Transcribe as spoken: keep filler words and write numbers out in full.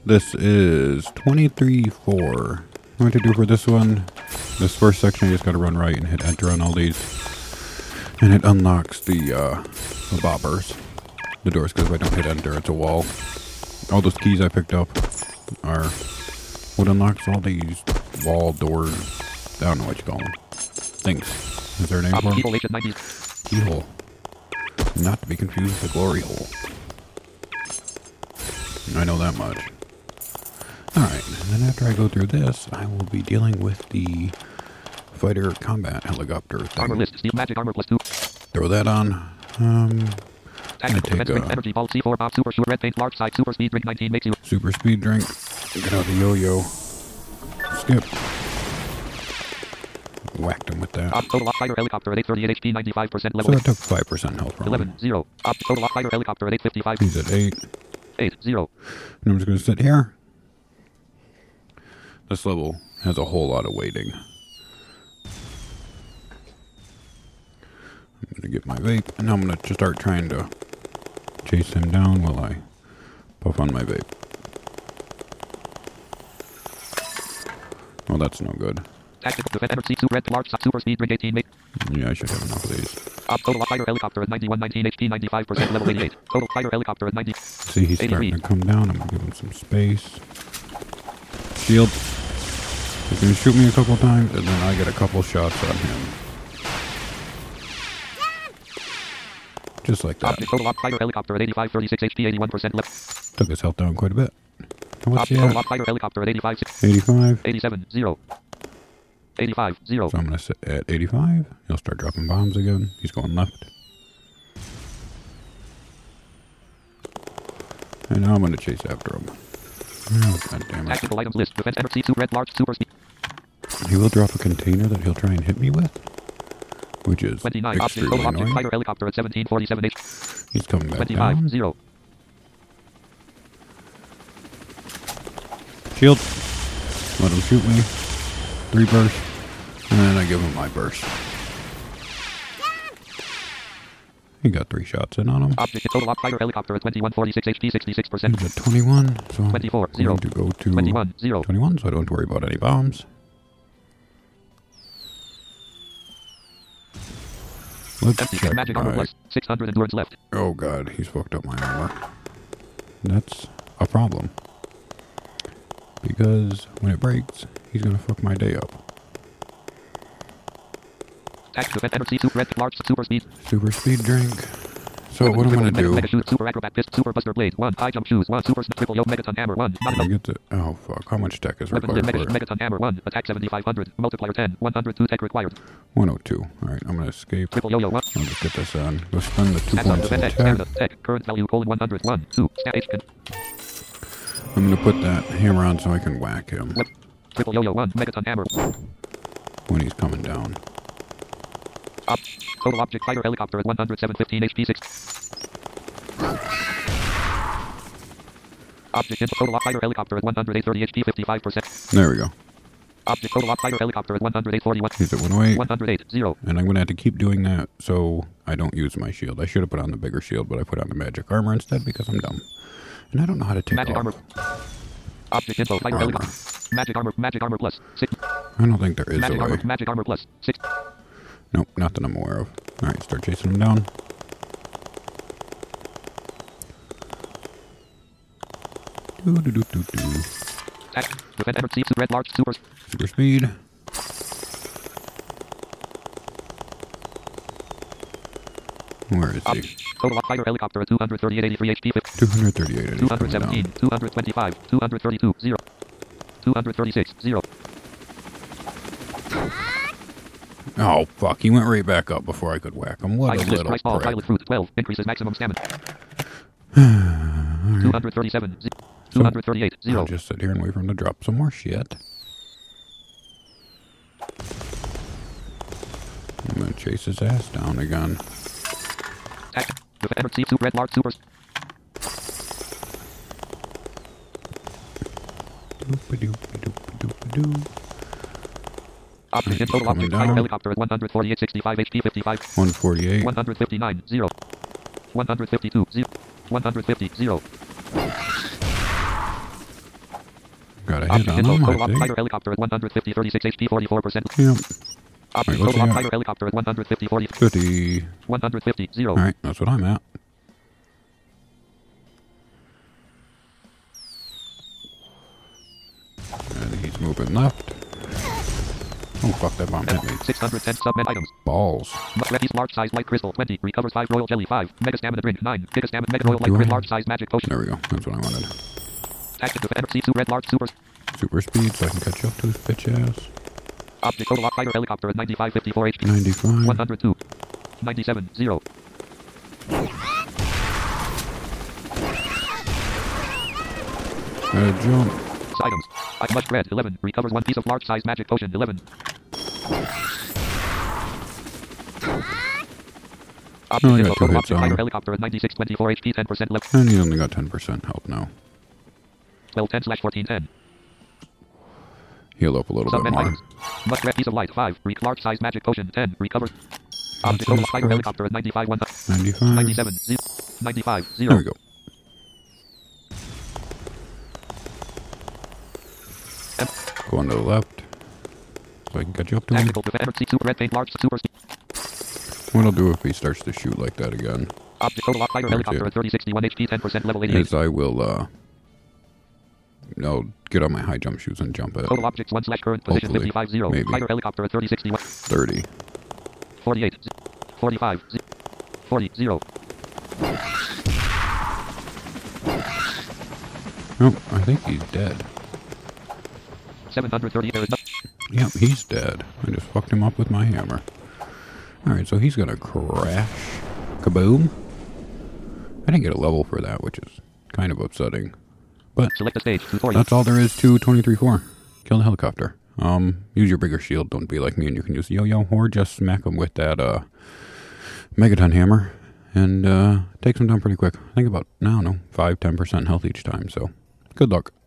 This is twenty-three four. What to do for this one? This first section, you just gotta run right and hit enter on all these. And it unlocks the, uh, the bobbers. The doors, because if I don't hit enter, it's a wall. All those keys I picked up are what unlocks all these wall doors. I don't know what you call them. Things. Is there a name for them? Keyhole. Not to be confused with the glory hole. I know that much. Alright, and then after I go through this, I will be dealing with the fighter combat helicopter thing. Armor list, steel magic armor plus two. Throw that on. Um, Tactical defense drink, energy ball, C four pop, super shoot, red paint, large size, super speed drink nineteen makes you. Super speed drink. Get out the yo-yo. Skip. Whacked him with that. Op, total op fighter helicopter at eight thirty-eight H P, ninety-five percent level. So that took five percent health from eleven, him. zero. Op, total op fighter helicopter at eight fifty-five. He's at eight. eight, zero. And I'm just going to sit here. This level has a whole lot of waiting. I'm going to get my vape, and I'm going to just start trying to chase him down while I puff on my vape. Well, that's no good. Tactical defense energy, super red, large size, super speed drink eighteen make. Yeah, I should have enough of these. Op, total op fighter helicopter at ninety-one, nineteen H P, ninety-five percent level eighty-eight. Total fighter helicopter at ninety. See, he's starting to come down. I'm going to give him some space. Shield. He's going to shoot me a couple times, and then I get a couple shots on him. Just like that. Op, total op fighter helicopter at eighty-five, thirty-six H P, eighty-one percent left. Took his health down quite a bit. What's Op, he total at? op fighter helicopter at eighty-five, eighty-five. eighty-seven, zero. eighty-five, zero. So I'm going to sit at eighty-five. He'll start dropping bombs again. He's going left. And now I'm going to chase after him. Oh, God damn it. Tactical items list. Defense energy, super red, large, super speed. He will drop a container that he'll try and hit me with, which is twenty-nine. extremely Total object annoying. fighter helicopter at seventeen forty-seven H. He's coming back twenty-five, down. zero. Shield. Let him shoot me. Three bursts. And then I give him my burst. He got three shots in on him. Object total op fighter helicopter at twenty-one forty-six H P, sixty-six percent. He's at twenty-one. So I'm twenty-four, going zero. to go to twenty-one, zero. twenty-one, so I don't have to worry about any bombs. Let's Empty check magic armor my... plus six hundred endurance left. Oh God, he's fucked up my armor. That's a problem. Because when it breaks, he's gonna fuck my day up. Attack defense energy, super red, large, super speed. Super speed drink. So what I'm gonna do... Mega shoot, super acrobat fist, super buster blade, one. High jump shoes, one. Super triple yoke megaton hammer, one. Not I enough. get the... Oh fuck, how much tech is Weapon required mega, for it? megaton hammer, one. Attack seventy-five hundred. Multiplier ten. one hundred two tech required. one oh two. Alright, I'm gonna escape. Triple yo-yo, one. I'll just get this on. Go spend the two Stats on points in defense, tech. stamina, tech. Current value, colon one hundred, one. two. Stat H can. I'm gonna put that hammer on so I can whack him Wep- Triple yo-yo, one. Megaton hammer. when he's coming down. Op- total object fighter helicopter at one hundred seven fifteen H P, six. Object info total op fighter helicopter at one hundred eight thirty H P, fifty-five percent. There we go. Object total op fighter helicopter at one hundred eight forty-one. He's at one oh eight. one hundred eight, zero. And I'm gonna have to keep doing that so I don't use my shield. I should have put on the bigger shield, but I put on the magic armor instead because I'm dumb. And I don't know how to take Magic off armor. Object info fighter armor. helicopter. Magic armor, magic armor plus six. I don't think there is Magic a way. armor, magic armor plus six. Nope, not that I'm aware of. Alright, start chasing him down. Do do do do do. Attack. Defense energy, super red, large, super. Super speed. Where is he? Object. Total op fighter helicopter at two hundred thirty-eight eighty-three H P, two thirty-eight. and he's two coming seventeen, down. two twenty-five, two thirty-two, zero. two thirty-six, zero. Oh, fuck. He went right back up before I could whack him. What a Item list, little price ball, prick. pilot fruit, twelve. Increases maximum stamina. two thirty-seven, ze- two thirty-eight, zero. I'll just sit here and wait for him to drop some more shit. I'm gonna chase his ass down again. Attack. Defense energy, super red, large, super. Doop-a-doop-a-doop-a-doop-a-doo. Object in total Coming object fighter down. helicopter at one forty-eight sixty-five H P, fifty-five. one forty-eight. one fifty-nine, zero. one fifty-two, zero. one fifty, zero. Got a hit Object on info. him, Total I op think. fighter helicopter at one hundred fifty, thirty-six H P, forty-four percent. Yep. Object Wait, what's total op he at? fighter helicopter at one hundred fifty, forty, fifty. one hundred fifty, zero. Alright, that's what I'm at. And he's moving left. Oh, fuck, that bomb hit me. six hundred ten submen items. Balls. Refuge large size light crystal twenty. Recovers five royal jelly five. Mega stamina drink nine. Mega stamina mega royal Do light I- grid large size magic potion. There we go. That's what I wanted. Action defender C two red large super. Super speed so I can catch up to his bitch ass. Object total op fighter helicopter at ninety-five, fifty-four H P. ninety-five. one hundred two. ninety-seven, zero. Gotta jump. Items. I must red eleven. Recovers one piece of large size magic potion eleven. Object Oh, I got info two total hits object on fighter him. helicopter at ninety-six, twenty-four H P, ten percent left. And he's only got ten percent health now. twelve ten slash fourteen ten. Heal up a little bit Submen more. items. Must red piece of light five. Re- large size magic potion ten. Recover. Object Jesus total fighter Christ. helicopter at ninety-five, one. ninety-five. ninety-seven, zero. ninety-five, zero. There we go. Going to the left. So I can catch up to him. Tactical defender C super red paint large super speed. What I'll do if he starts to shoot like that again Object total op fighter There's helicopter it. at thirty, sixty-one H P, ten percent level eighty-eight. is I will, uh... I'll get on my high jump shoes and jump at Total objects one slash current position Hopefully. fifty-five, zero. Maybe. Fighter helicopter at thirty, sixty-one. thirty. forty-eight, z- forty-five, z- forty, zero. Oh, I think he's dead. seven hundred thirty. There is no. Yep, he's dead. I just fucked him up with my hammer. Alright, so he's gonna crash. Kaboom. I didn't get a level for that, which is kind of upsetting. But Select the stage. two forty. that's all there is to twenty-three four. Kill the helicopter. Um, use your bigger shield. Don't be like me and you can use yo-yo or just smack him with that, uh, Megaton hammer. And, uh, takes him down pretty quick. I think about, I don't know, five, ten percent health each time, so good luck.